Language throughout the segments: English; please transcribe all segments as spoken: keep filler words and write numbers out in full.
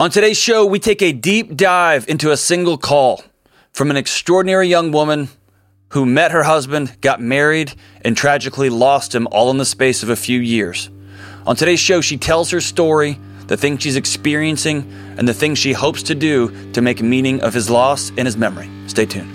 On today's show, we take a deep dive into a single call from an extraordinary young woman who met her husband, got married, and tragically lost him all in the space of a few years. On today's show, she tells her story, the things she's experiencing, and the things she hopes to do to make meaning of his loss and his memory. Stay tuned.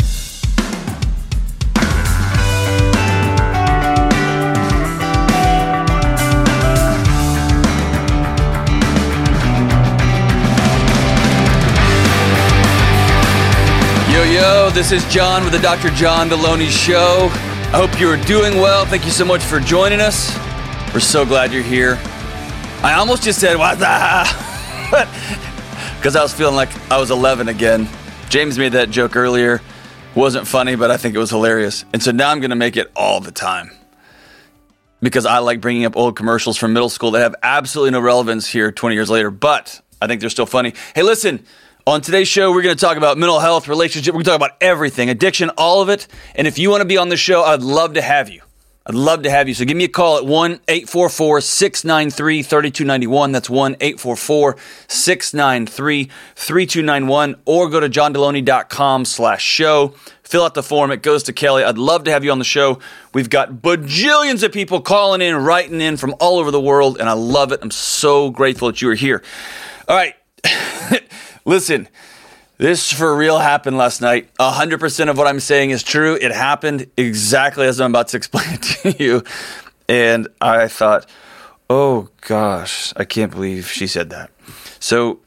Yo, yo, this is John with the Doctor John Deloney Show. I hope you're doing well. Thank you so much for joining us. We're so glad you're here. I almost just said, what the? Because I was feeling like I was eleven again. James made that joke earlier. It wasn't funny, but I think it was hilarious. And so now I'm going to make it all the time. Because I like bringing up old commercials from middle school that have absolutely no relevance here twenty years later. But I think they're still funny. Hey, listen. On today's show, we're going to talk about mental health, relationship. We're going to talk about everything, addiction, all of it. And if you want to be on the show, I'd love to have you. I'd love to have you. So give me a call at one eight four four, six nine three, three two nine one. That's one eight four four, six nine three, three two nine one. Or go to johndeloney.com slash show. Fill out the form. It goes to Kelly. I'd love to have you on the show. We've got bajillions of people calling in, writing in from all over the world. And I love it. I'm so grateful that you are here. All right. Listen, this for real happened last night. one hundred percent of what I'm saying is true. It happened exactly as I'm about to explain it to you. And I thought, oh gosh, I can't believe she said that. So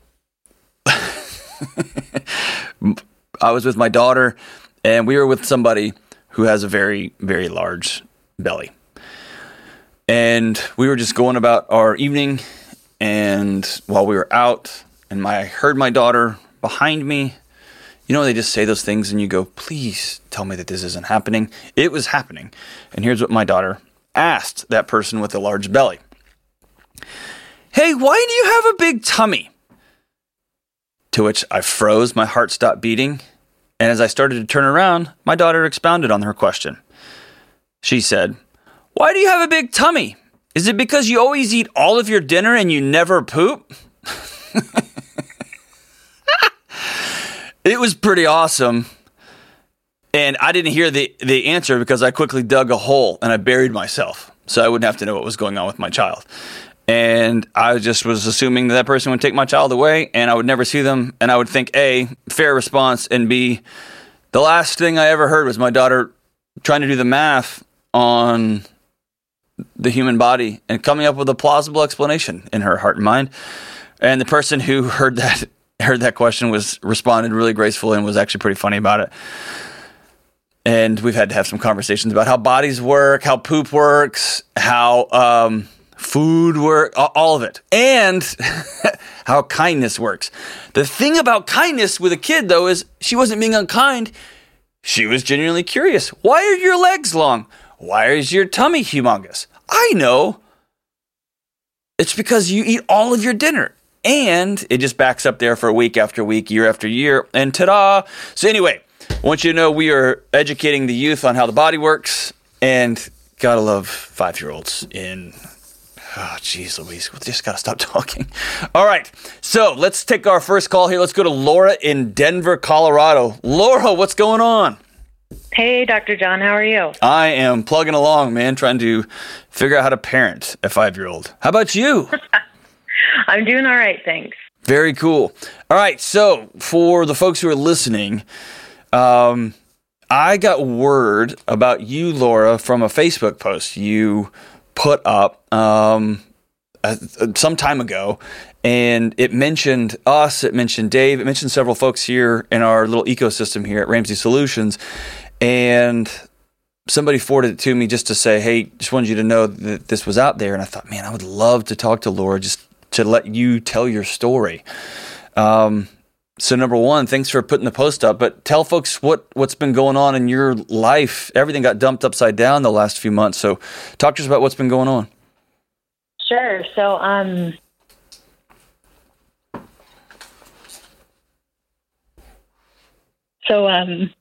I was with my daughter and we were with somebody who has a very, very large belly. And we were just going about our evening, and while we were out, and my, I heard my daughter behind me. You know, they just say those things and you go, please tell me that this isn't happening. It was happening. And here's what my daughter asked that person with a large belly. Hey, why do you have a big tummy? To which I froze, my heart stopped beating. And as I started to turn around, my daughter expounded on her question. She said, why do you have a big tummy? Is it because you always eat all of your dinner and you never poop? It was pretty awesome. And I didn't hear the, the answer because I quickly dug a hole and I buried myself so I wouldn't have to know what was going on with my child. And I just was assuming that that person would take my child away and I would never see them. And I would think, A, fair response, and B, the last thing I ever heard was my daughter trying to do the math on the human body and coming up with a plausible explanation in her heart and mind. And the person who heard that heard that question was responded really gracefully and was actually pretty funny about it. And we've had to have some conversations about how bodies work, how poop works, how um, food works, all of it, and how kindness works. The thing about kindness with a kid, though, is she wasn't being unkind. She was genuinely curious. Why are your legs long? Why is your tummy humongous? I know. It's because you eat all of your dinner. And it just backs up there for week after week, year after year, and ta-da! So anyway, I want you to know we are educating the youth on how the body works, and gotta love five-year-olds in... Oh, geez, Louise, we just gotta stop talking. All right, so let's take our first call here. Let's go to Laura in Denver, Colorado. Laura, what's going on? Hey, Doctor John, how are you? I am plugging along, man, trying to figure out how to parent a five-year-old. How about you? I'm doing all right, thanks. Very cool. All right, so for the folks who are listening, um, I got word about you, Laura, from a Facebook post you put up um, uh, some time ago, and it mentioned us, it mentioned Dave, it mentioned several folks here in our little ecosystem here at Ramsey Solutions, and somebody forwarded it to me just to say, hey, just wanted you to know that this was out there, and I thought, man, I would love to talk to Laura just to let you tell your story. Um, so number one, thanks for putting the post up, but tell folks what, what's been going on in your life. Everything got dumped upside down the last few months. So talk to us about what's been going on. Sure. So, um, so, um,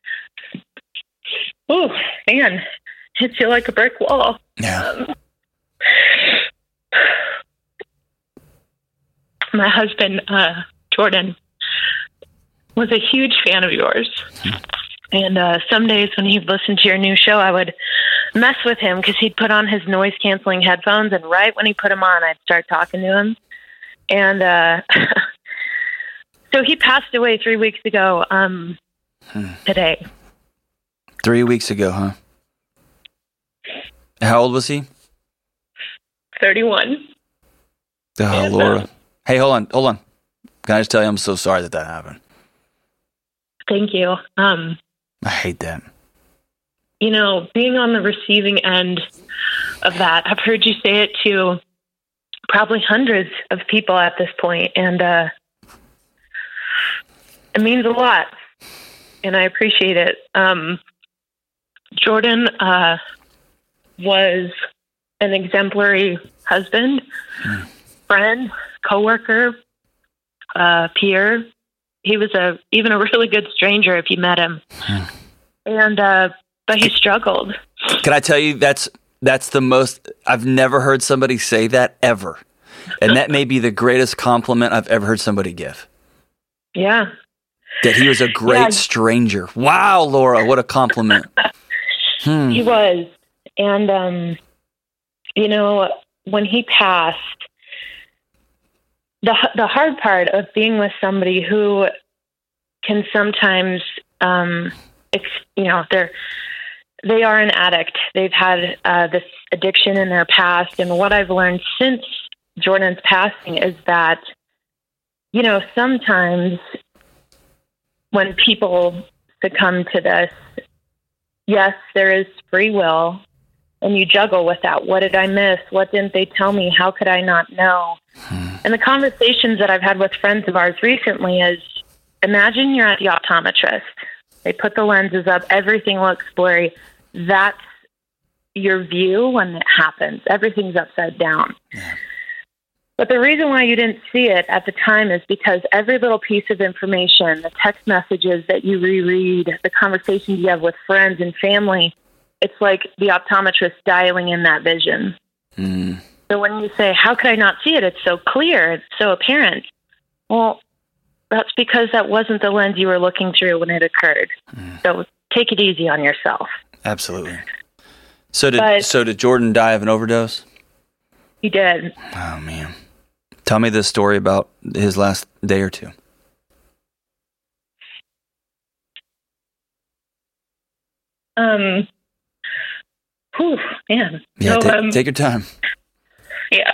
oh man, hits you like a brick wall. Yeah. Um, my husband uh, Jordan was a huge fan of yours. And uh, some days when he'd listen to your new show, I would mess with him because he'd put on his noise-canceling headphones, and right when he put them on, I'd start talking to him. And uh, so he passed away three weeks ago um, hmm. today. Three weeks ago, huh? How old was he? thirty-one. Oh, and, Laura. Uh, hey, hold on, hold on. Can I just tell you I'm so sorry that that happened? Thank you. Um, I hate that. You know, being on the receiving end of that, I've heard you say it to probably hundreds of people at this point, and uh, it means a lot, and I appreciate it. Um, Jordan uh, was an exemplary husband, mm. friend, coworker, uh, peer. He was a even a really good stranger if you met him, mm. and uh, but he struggled. Can I tell you that's that's the most I've never heard somebody say that ever, and that may be the greatest compliment I've ever heard somebody give. Yeah, that he was a great yeah. stranger. Wow, Laura, what a compliment. hmm. He was, and um, you know, when he passed, the the hard part of being with somebody who can sometimes, um, ex, you know, they're they are an addict. They've had uh, this addiction in their past, and what I've learned since Jordan's passing is that, you know, sometimes when people succumb to this, yes, there is free will, and you juggle with that. What did I miss? What didn't they tell me? How could I not know? Hmm. And the conversations that I've had with friends of ours recently is, imagine you're at the optometrist. They put the lenses up. Everything looks blurry. That's your view when it happens. Everything's upside down. Yeah. But the reason why you didn't see it at the time is because every little piece of information, the text messages that you reread, the conversations you have with friends and family, it's like the optometrist dialing in that vision. Mm. So when you say, how could I not see it? It's so clear. It's so apparent. Well, that's because that wasn't the lens you were looking through when it occurred. Mm. So take it easy on yourself. Absolutely. So did but, so did Jordan die of an overdose? He did. Oh, man. Tell me the story about his last day or two. Um, whew, man. Yeah, so, take, um, take your time. Yeah.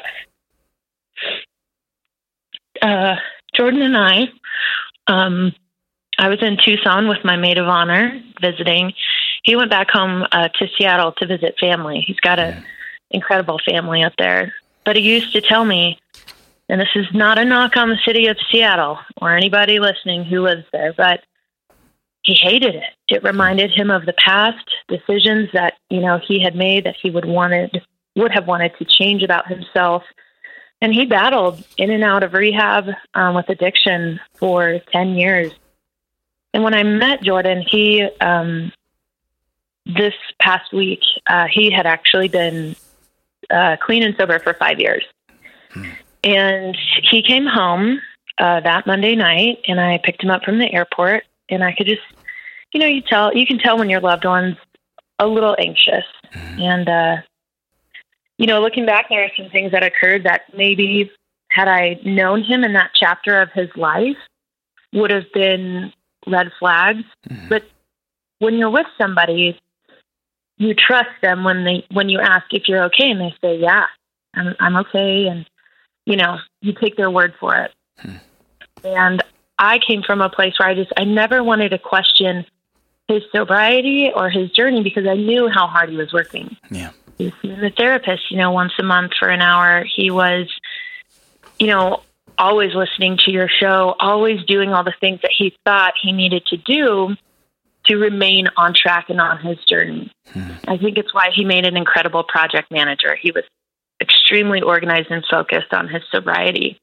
Uh, Jordan and I, um, I was in Tucson with my maid of honor visiting. He went back home uh, to Seattle to visit family. He's got an incredible family up there. But he used to tell me, and this is not a knock on the city of Seattle or anybody listening who lives there, but he hated it. It reminded him of the past decisions that, you know, he had made that he would wanted would have wanted to change about himself. And he battled in and out of rehab um, with addiction for ten years. And when I met Jordan, he, um, this past week, uh, he had actually been uh, clean and sober for five years. Hmm. And he came home uh, that Monday night, and I picked him up from the airport, and I could just, you know, you tell, you can tell when your loved one's a little anxious. Hmm. And, uh, you know, looking back, there are some things that occurred that maybe had I known him in that chapter of his life would have been red flags. Mm-hmm. But when you're with somebody, you trust them when they when you ask if you're okay, and they say, yeah, I'm, I'm okay. And, you know, you take their word for it. Hmm. And I came from a place where I just, I never wanted to question his sobriety or his journey because I knew how hard he was working. Yeah. He was seeing the therapist, you know, once a month for an hour. He was, you know, always listening to your show, always doing all the things that he thought he needed to do to remain on track and on his journey. Hmm. I think it's why he made an incredible project manager. He was extremely organized and focused on his sobriety.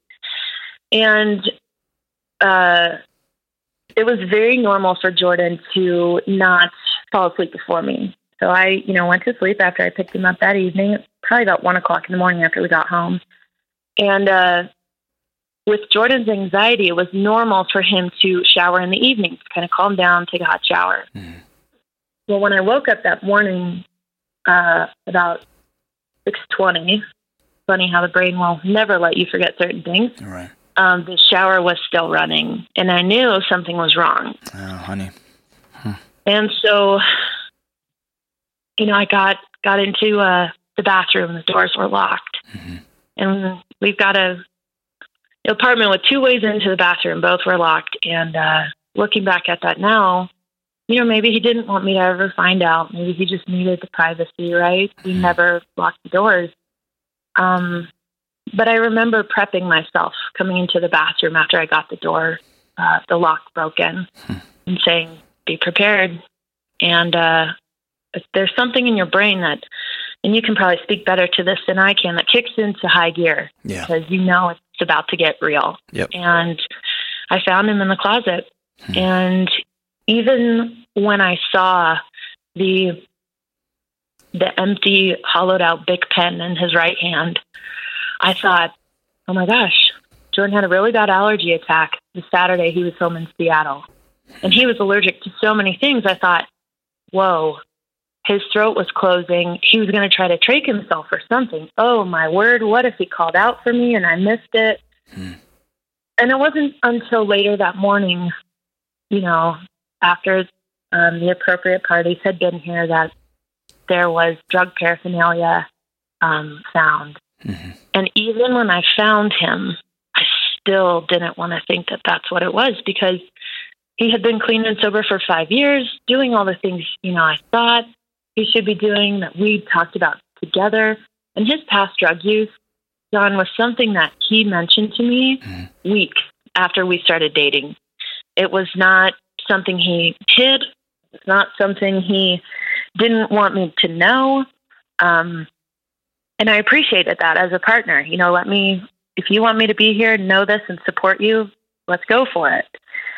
And uh, it was very normal for Jordan to not fall asleep before me. So I, you know, went to sleep after I picked him up that evening, probably about one o'clock in the morning after we got home. And, uh, with Jordan's anxiety, it was normal for him to shower in the evenings, kind of calm down, take a hot shower. Mm. Well, when I woke up that morning, uh, about six twenty, funny how the brain will never let you forget certain things. Right. Um, the shower was still running, and I knew something was wrong. Oh, honey. Huh. And so, you know, I got, got into uh, the bathroom. The doors were locked. Mm-hmm. And we've got a apartment with two ways into the bathroom. Both were locked. And uh, looking back at that now, you know, maybe he didn't want me to ever find out. Maybe he just needed the privacy, right? We never locked the doors. Um, but I remember prepping myself coming into the bathroom after I got the door, uh, the lock broken, hmm. and saying, be prepared. And uh, there's something in your brain that, and you can probably speak better to this than I can, that kicks into high gear. Yeah. Because you know it's about to get real. Yep. And I found him in the closet. Hmm. And even when I saw the the empty, hollowed out Bic pen in his right hand, I thought, oh my gosh, Jordan had a really bad allergy attack the Saturday he was home in Seattle. And he was allergic to so many things. I thought, whoa, his throat was closing. He was going to try to trach himself or something. Oh my word, what if he called out for me and I missed it? Hmm. And it wasn't until later that morning, you know, after um, the appropriate parties had been here, that there was drug paraphernalia um, found. Mm-hmm. And even when I found him, I still didn't want to think that that's what it was, because he had been clean and sober for five years, doing all the things, you know, I thought he should be doing, that we talked about together. And his past drug use, John, was something that he mentioned to me mm-hmm. weeks after we started dating. It was not something he hid. It's not something he didn't want me to know. Um, and I appreciated that as a partner. You know, let me, if you want me to be here, know this and support you, let's go for it.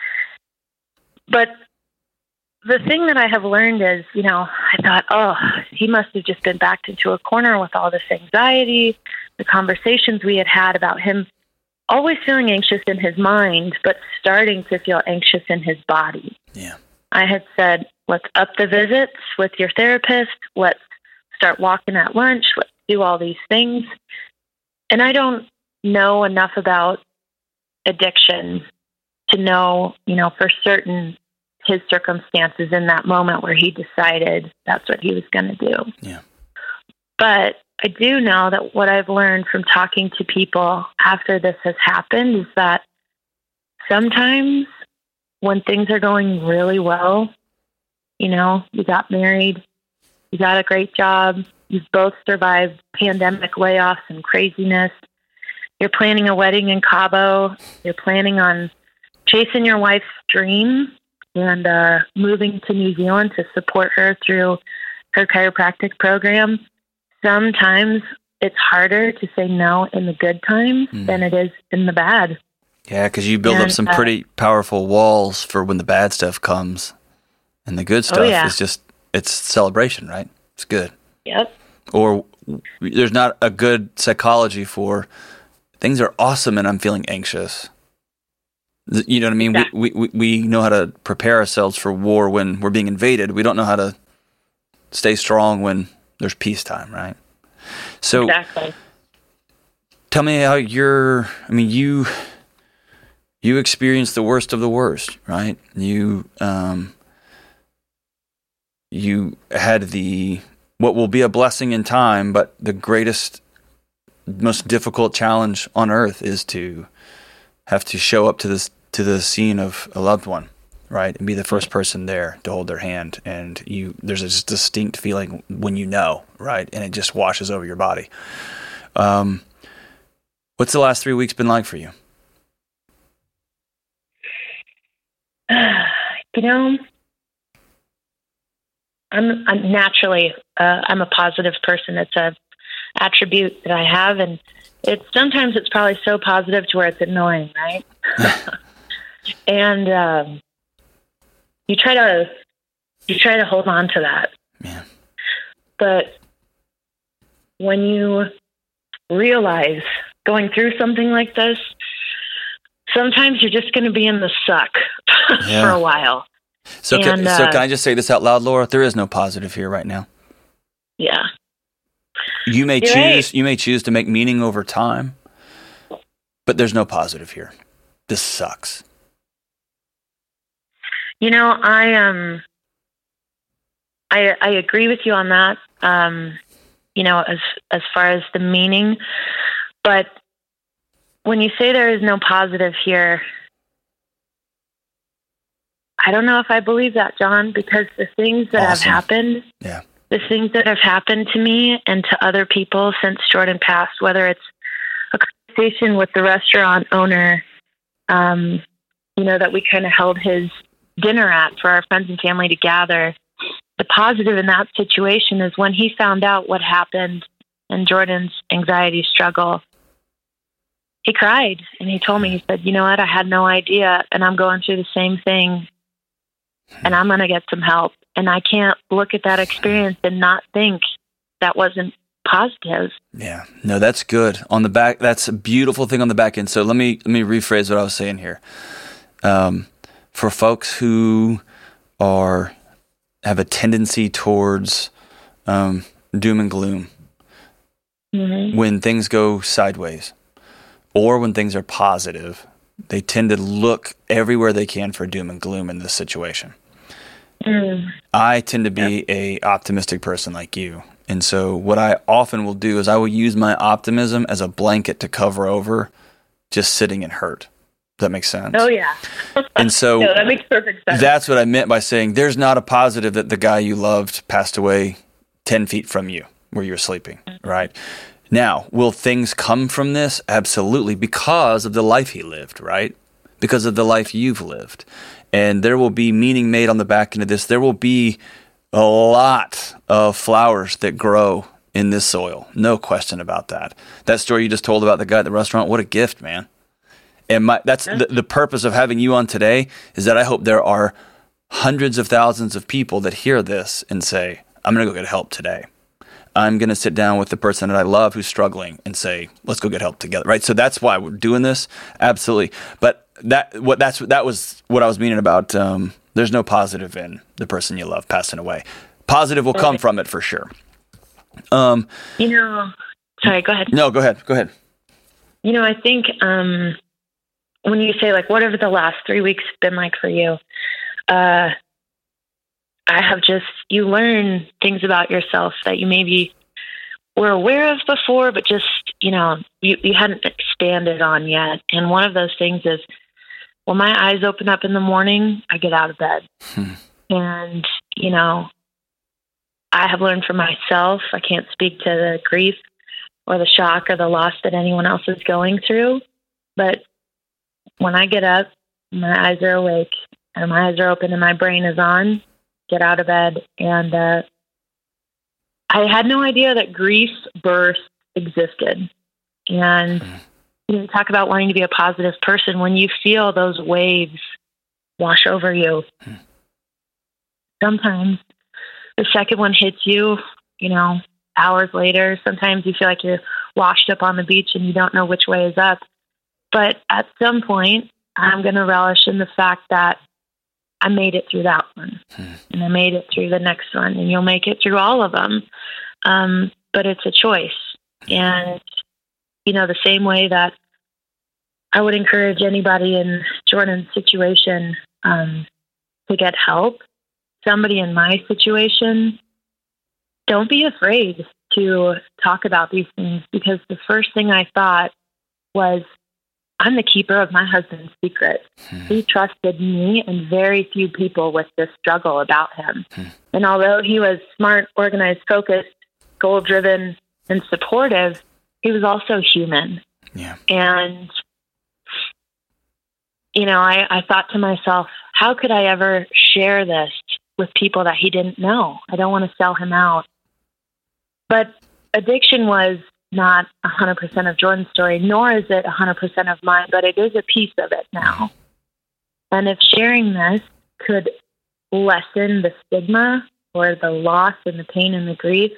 But the thing that I have learned is, you know, I thought, oh, he must have just been backed into a corner with all this anxiety, the conversations we had had about him always feeling anxious in his mind, but starting to feel anxious in his body. Yeah. I had said, let's up the visits with your therapist. Let's start walking at lunch. Let's do all these things. And I don't know enough about addiction to know, you know, for certain his circumstances in that moment where he decided that's what he was going to do. Yeah. But I do know that what I've learned from talking to people after this has happened is that sometimes when things are going really well, you know, you got married, you got a great job, you've both survived pandemic layoffs and craziness, you're planning a wedding in Cabo, you're planning on chasing your wife's dream and uh, moving to New Zealand to support her through her chiropractic program. Sometimes it's harder to say no in the good times mm. than it is in the bad. Yeah, because you build and, up some uh, pretty powerful walls for when the bad stuff comes. And the good stuff oh, yeah. is just, it's celebration, right? It's good. Yep. Or there's not a good psychology for things are awesome and I'm feeling anxious. You know what I mean? Yeah. We, we we know how to prepare ourselves for war when we're being invaded. We don't know how to stay strong when there's peacetime, right? So exactly. Tell me how you're, I mean, you you experienced the worst of the worst, right? You um you had the what will be a blessing in time, but the greatest, most difficult challenge on earth is to have to show up to this to the scene of a loved one, right, and be the first person there to hold their hand. And you, there's a distinct feeling when you know, right, and it just washes over your body. Um, what's the last three weeks been like for you? You know, I'm, I'm naturally uh, I'm a positive person. It's a attribute that I have, and it's sometimes it's probably so positive to where it's annoying, right? and um, you try to you try to hold on to that. Yeah. But when you realize going through something like this, sometimes you're just going to be in the suck Yeah. for a while. So, And, can, so uh, can I just say this out loud, Laura? There is no positive here right now. Yeah. You may You're choose. right. You may choose to make meaning over time, but there's no positive here. This sucks. You know, I um, I I agree with you on that. Um, you know, as as far as the meaning, but when you say there is no positive here, I don't know if I believe that, John, because the things that have Awesome. happened, Yeah. the things that have happened to me and to other people since Jordan passed, whether it's a conversation with the restaurant owner, um, you know, that we kind of held his dinner at for our friends and family to gather. The positive in that situation is when he found out what happened in Jordan's anxiety struggle, he cried and he told me, he said, you know what, I had no idea and I'm going through the same thing and I'm going to get some help. And I can't look at that experience and not think that wasn't positive. Yeah. No, that's good. On the back, that's a beautiful thing on the back end. So let me let me rephrase what I was saying here. Um, for folks who are have a tendency towards um, doom and gloom, Mm-hmm. when things go sideways or when things are positive, they tend to look everywhere they can for doom and gloom in this situation. Mm. I tend to be a optimistic person like you. And so what I often will do is I will use my optimism as a blanket to cover over just sitting in hurt. Does that make sense? Oh, yeah. And so No, that makes perfect sense. that's what I meant by saying there's not a positive that the guy you loved passed away ten feet from you where you're sleeping, right? Now, will things come from this? Absolutely, because of the life he lived, right? Because of the life you've lived. And there will be meaning made on the back end of this. There will be a lot of flowers that grow in this soil. No question about that. That story you just told about the guy at the restaurant, what a gift, man. And my, that's the, the purpose of having you on today is that I hope there are hundreds of thousands of people that hear this and say, I'm going to go get help today. I'm going to sit down with the person that I love who's struggling and say, let's go get help together. Right. So that's why we're doing this. Absolutely. But that, what that's, that was what I was meaning about, um, there's no positive in the person you love passing away. Positive will come from it for sure. Um, you know, sorry, go ahead. no, go ahead. Go ahead. You know, I think um, when you say, like, what have the last three weeks been like for you? Uh, I have just, you learn things about yourself that you maybe were aware of before, but just, you know, you, you hadn't expanded on yet. And one of those things is, when my eyes open up in the morning, I get out of bed. Hmm. And, you know, I have learned for myself, I can't speak to the grief or the shock or the loss that anyone else is going through. But when I get up, my eyes are awake and my eyes are open and my brain is on, get out of bed. And uh, I had no idea that grief birth existed. And Hmm. you know, talk about wanting to be a positive person. When you feel those waves wash over you, Hmm. sometimes the second one hits you, you know, hours later. Sometimes you feel like you're washed up on the beach and you don't know which way is up. But at some point, I'm going to relish in the fact that I made it through that one. Hmm. And I made it through the next one. And you'll make it through all of them. Um, but it's a choice. And, you know, the same way that I would encourage anybody in Jordan's situation um, to get help, somebody in my situation, don't be afraid to talk about these things, because the first thing I thought was, I'm the keeper of my husband's secret. Hmm. He trusted me and very few people with this struggle about him. Hmm. And although he was smart, organized, focused, goal-driven, and supportive, he was also human. Yeah. And, you know, I, I thought to myself, how could I ever share this with people that he didn't know? I don't want to sell him out. But addiction was not one hundred percent of Jordan's story, nor is it one hundred percent of mine, but it is a piece of it now. And if sharing this could lessen the stigma or the loss and the pain and the grief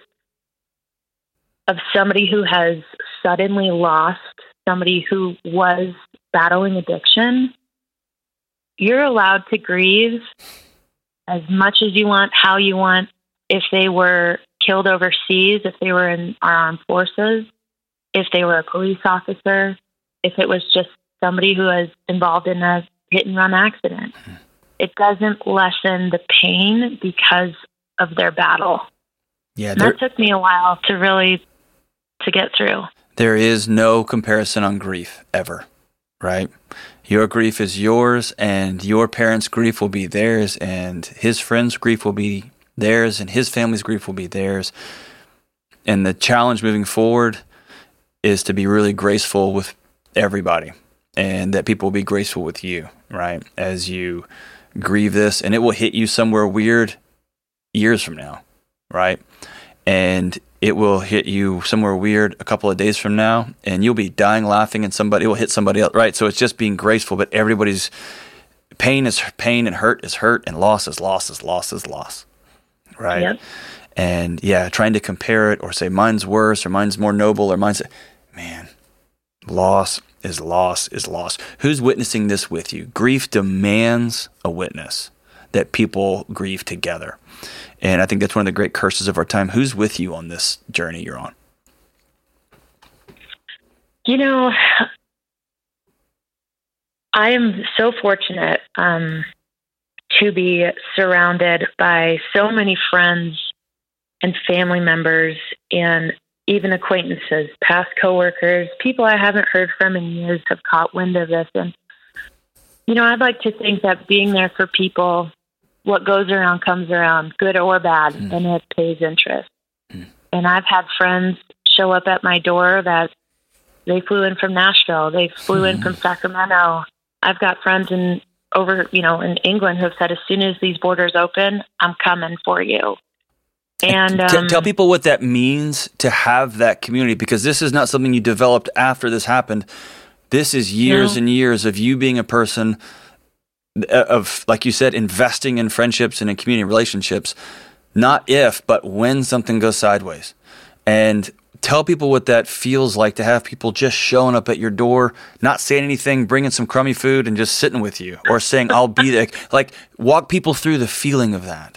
of somebody who has suddenly lost somebody who was battling addiction, you're allowed to grieve as much as you want, how you want. If they were killed overseas, if they were in our armed forces, if they were a police officer, if it was just somebody who was involved in a hit and run accident. It doesn't lessen the pain because of their battle. Yeah, and that took me a while to really to get through. There is no comparison on grief ever, right? Your grief is yours, and your parents' grief will be theirs, and his friends' grief will be theirs, and his family's grief will be theirs. And the challenge moving forward is to be really graceful with everybody, and that people will be graceful with you, right? As you grieve this, and it will hit you somewhere weird years from now, right? And it will hit you somewhere weird a couple of days from now, and you'll be dying laughing, and somebody will hit somebody else, right? So it's just being graceful, but everybody's pain is pain, and hurt is hurt, and loss is loss is loss is loss, right? Yep. And yeah, trying to compare it or say mine's worse or mine's more noble or mine's, man, loss is loss is loss. Who's witnessing this with you? Grief demands a witness, that people grieve together. And I think that's one of the great curses of our time. Who's with you on this journey you're on? You know, I am so fortunate um, to be surrounded by so many friends and family members and even acquaintances, past coworkers, people I haven't heard from in years have caught wind of this. And, you know, I'd like to think that being there for people, what goes around comes around, good or bad, mm. and it pays interest. Mm. And I've had friends show up at my door that they flew in from Nashville. They flew mm. in from Sacramento. I've got friends in over, you know, in England who have said, as soon as these borders open, I'm coming for you. And um, T- tell people what that means to have that community, because this is not something you developed after this happened. This is years no. and years of you being a person of, like you said, investing in friendships and in community relationships, not if, but when something goes sideways. And tell people what that feels like to have people just showing up at your door, not saying anything, bringing some crummy food and just sitting with you, or saying, I'll be there. Like, walk people through the feeling of that.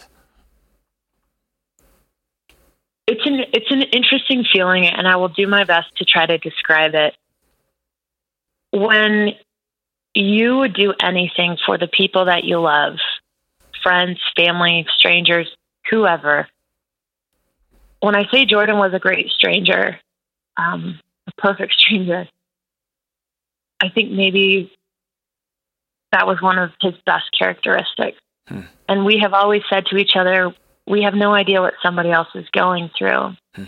It's an it's an interesting feeling, and I will do my best to try to describe it. When you would do anything for the people that you love, friends, family, strangers, whoever. When I say Jordan was a great stranger, um, a perfect stranger, I think maybe that was one of his best characteristics. Hmm. And we have always said to each other, we have no idea what somebody else is going through. Hmm.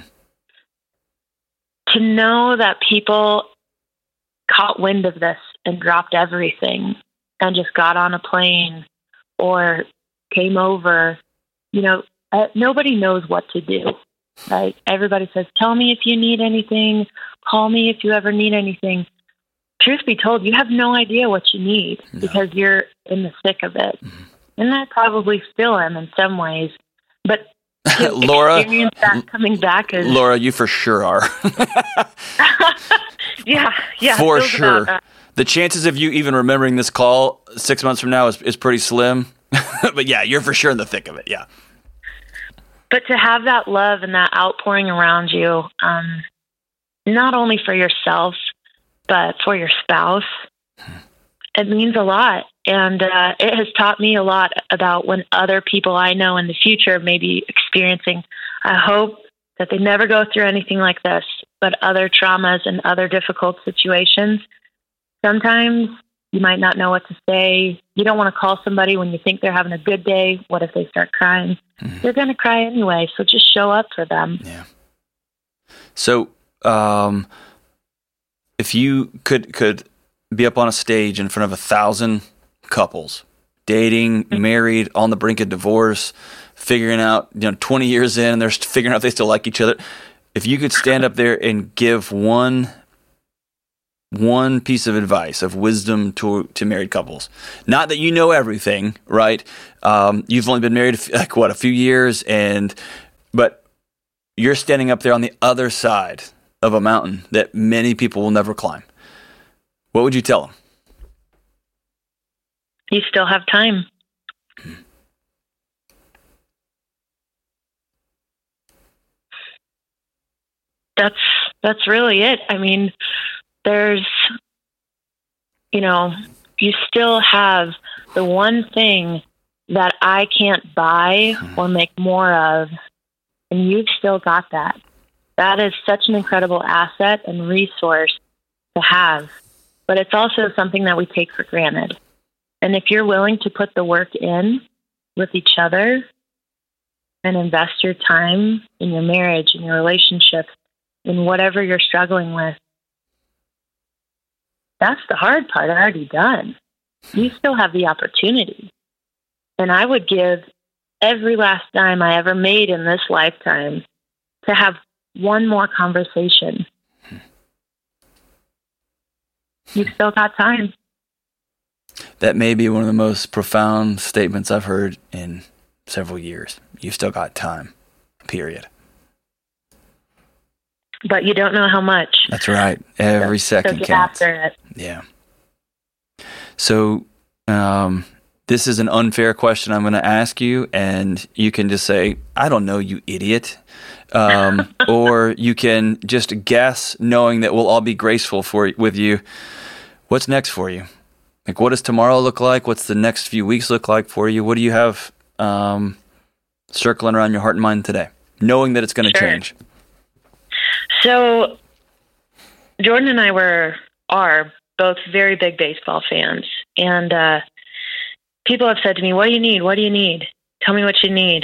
To know that people caught wind of this and dropped everything and just got on a plane or came over, you know, uh, nobody knows what to do, right? Everybody says, tell me if you need anything, call me if you ever need anything. Truth be told, you have no idea what you need no. because you're in the thick of it. Mm-hmm. And I probably still am in some ways. But Laura, that coming back is Laura, you for sure are. yeah, yeah, for sure. The chances of you even remembering this call six months from now is, is pretty slim. But yeah, you're for sure in the thick of it. Yeah. But to have that love and that outpouring around you, um, not only for yourself but for your spouse, it means a lot. And uh, it has taught me a lot about when other people I know in the future may be experiencing. I hope that they never go through anything like this, but other traumas and other difficult situations. Sometimes you might not know what to say. You don't want to call somebody when you think they're having a good day. What if they start crying? Mm-hmm. They're going to cry anyway, so just show up for them. Yeah. So um, if you could could be up on a stage in front of a thousand couples, dating, mm-hmm. married, on the brink of divorce, figuring out, you know, twenty years in, and they're figuring out if they still like each other. If you could stand up there and give one one piece of advice, of wisdom to to married couples, not that you know everything, right? Um, you've only been married like what a few years, and but you're standing up there on the other side of a mountain that many people will never climb. What would you tell them? you still have time. That's that's really it. I mean, there's, you know, you still have the one thing that I can't buy or make more of, and you've still got that. That is such an incredible asset and resource to have, but it's also something that we take for granted. And if you're willing to put the work in with each other and invest your time in your marriage, in your relationship, in whatever you're struggling with, that's the hard part already done. You still have the opportunity. And I would give every last dime I ever made in this lifetime to have one more conversation. You've still got time. That may be one of the most profound statements I've heard in several years. You've still got time, period. But you don't know how much. That's right. Every so, second so get counts. After it. Yeah. So, um, this is an unfair question I'm going to ask you, and you can just say, I don't know, you idiot. Um, or you can just guess, knowing that we'll all be graceful for with you. What's next for you? Like, what does tomorrow look like? What's the next few weeks look like for you? What do you have um, circling around your heart and mind today, knowing that it's going to Sure. change? So Jordan and I were are both very big baseball fans, and uh, people have said to me, "What do you need? What do you need? Tell me what you need."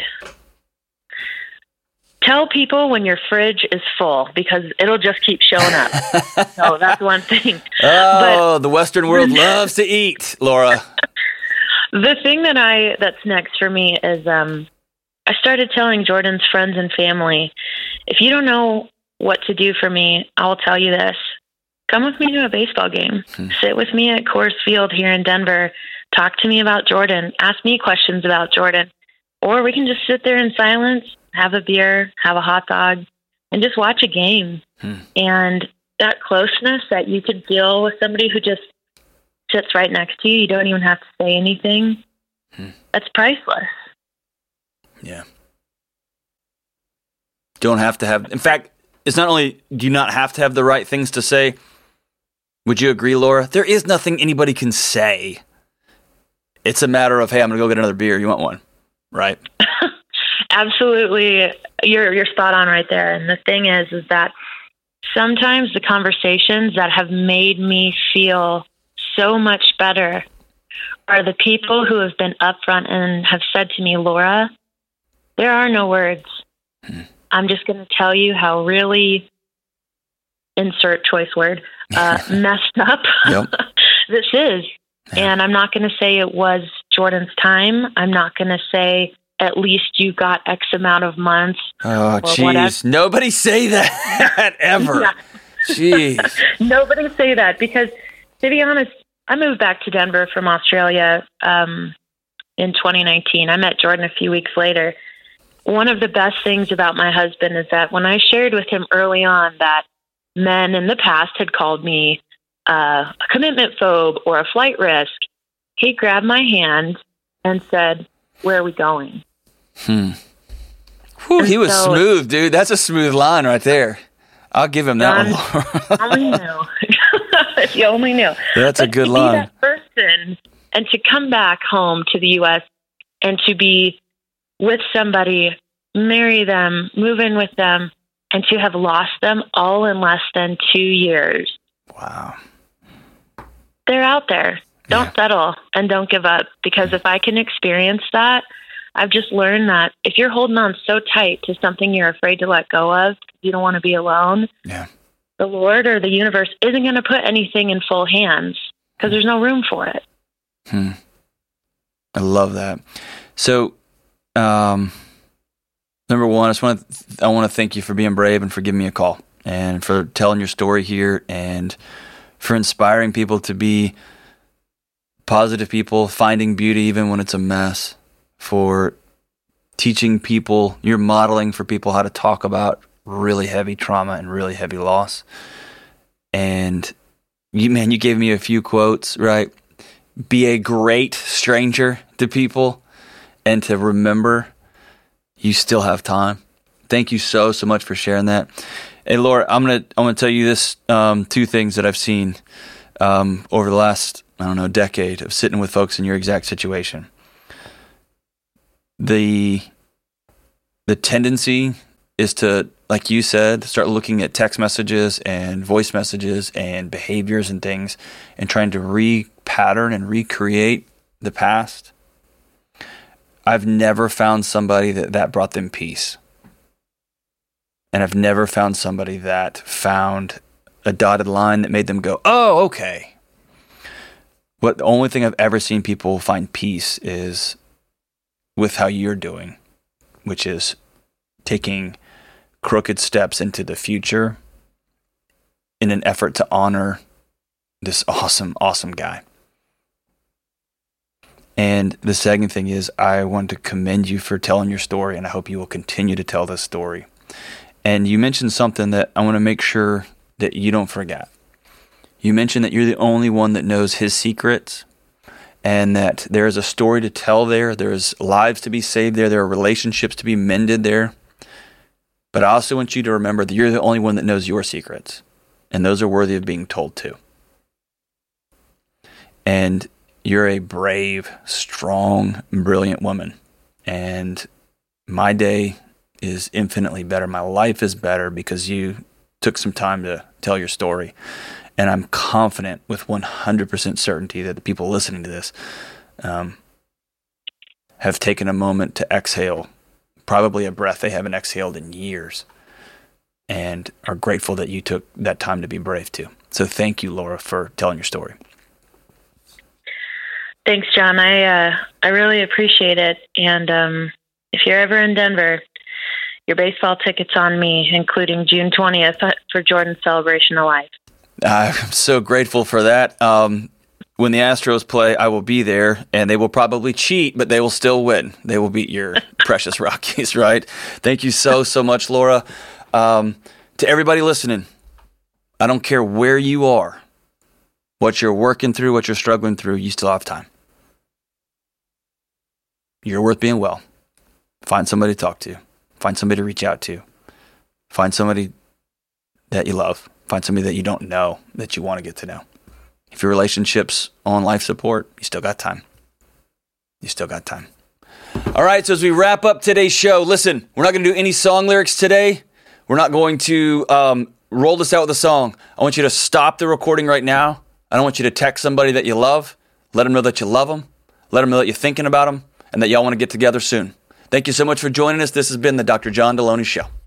Tell people when your fridge is full, because it'll just keep showing up. So that's one thing. Oh, but the Western world loves to eat, Laura. The thing that I that's next for me is um, I started telling Jordan's friends and family, if you don't know what to do for me, I'll tell you this. Come with me to a baseball game. Hmm. Sit with me at Coors Field here in Denver. Talk to me about Jordan. Ask me questions about Jordan. Or we can just sit there in silence, have a beer, have a hot dog, and just watch a game. Hmm. And that closeness that you could feel with somebody who just sits right next to you, you don't even have to say anything, hmm. that's priceless. Yeah. Don't have to have... In fact, it's not only do you not have to have the right things to say. Would you agree, Laura? There is nothing anybody can say. It's a matter of, hey, I'm going to go get another beer. You want one? Right? Absolutely. You're you're spot on right there. And the thing is, is that sometimes the conversations that have made me feel so much better are the people who have been upfront and have said to me, Laura, there are no words. Hmm. I'm just going to tell you how really, insert choice word, uh, messed up yep. this is. Yeah. And I'm not going to say it was Jordan's time. I'm not going to say at least you got X amount of months. Oh, jeez. Nobody say that ever. Yeah. Jeez. Nobody say that, because to be honest, I moved back to Denver from Australia um, in twenty nineteen. I met Jordan a few weeks later. One of the best things about my husband is that when I shared with him early on that men in the past had called me uh, a commitment phobe or a flight risk, he grabbed my hand and said, where are we going? Hmm. Whew, he was so smooth, dude. That's a smooth line right there. I'll give him that John, one. only knew. If you only knew. That's but a good to line. Be that person, and to come back home to the U S and to be with somebody, marry them, move in with them, and to have lost them all in less than two years. Wow. They're out there. Don't yeah. settle and don't give up, because if I can experience that, I've just learned that if you're holding on so tight to something you're afraid to let go of, you don't want to be alone, yeah. the Lord or the universe isn't going to put anything in full hands, because there's no room for it. Hmm. I love that. So, um, number one, I just want to th- I want to thank you for being brave and for giving me a call and for telling your story here and for inspiring people to be positive people, finding beauty even when it's a mess, for teaching people, you're modeling for people how to talk about really heavy trauma and really heavy loss. And you, man, you gave me a few quotes, right? be a great stranger to people, and to remember you still have time. Thank you so, so much for sharing that. Hey, Laura, I'm gonna I'm gonna tell you this um, two things that I've seen um, over the last, I don't know, decade of sitting with folks in your exact situation. The the tendency is to, like you said, start looking at text messages and voice messages and behaviors and things and trying to re-pattern and recreate the past. I've never found somebody that that brought them peace. And I've never found somebody that found a dotted line that made them go, oh, okay. What the only thing I've ever seen people find peace is with how you're doing, which is taking crooked steps into the future in an effort to honor this awesome, awesome guy. And the second thing is, I want to commend you for telling your story, and I hope you will continue to tell this story. And you mentioned something that I want to make sure that you don't forget. You mentioned that you're the only one that knows his secrets, and that there is a story to tell there. There's lives to be saved there. There are relationships to be mended there. But I also want you to remember that you're the only one that knows your secrets, and those are worthy of being told too. And you're a brave, strong, brilliant woman. And my day is infinitely better. My life is better because you took some time to tell your story. And I'm confident with one hundred percent certainty that the people listening to this um, have taken a moment to exhale, probably a breath they haven't exhaled in years, and are grateful that you took that time to be brave too. So thank you, Laura, for telling your story. Thanks, John. I uh, I really appreciate it. And um, if you're ever in Denver, your baseball ticket's on me, including June twentieth for Jordan's Celebration of Life. I'm so grateful for that. Um, when the Astros play, I will be there, and they will probably cheat, but they will still win. They will beat your precious Rockies, right? Thank you so, so much, Laura. Um, to everybody listening, I don't care where you are, what you're working through, what you're struggling through, you still have time. You're worth being well. Find somebody to talk to. Find somebody to reach out to. Find somebody that you love. Find somebody that you don't know that you want to get to know. If your relationship's on life support, you still got time. You still got time. All right, so as we wrap up today's show, listen, we're not going to do any song lyrics today. We're not going to um, roll this out with a song. I want you to stop the recording right now. I don't want you to text somebody that you love. Let them know that you love them. Let them know that you're thinking about them and that y'all want to get together soon. Thank you so much for joining us. This has been the Doctor John Delony Show.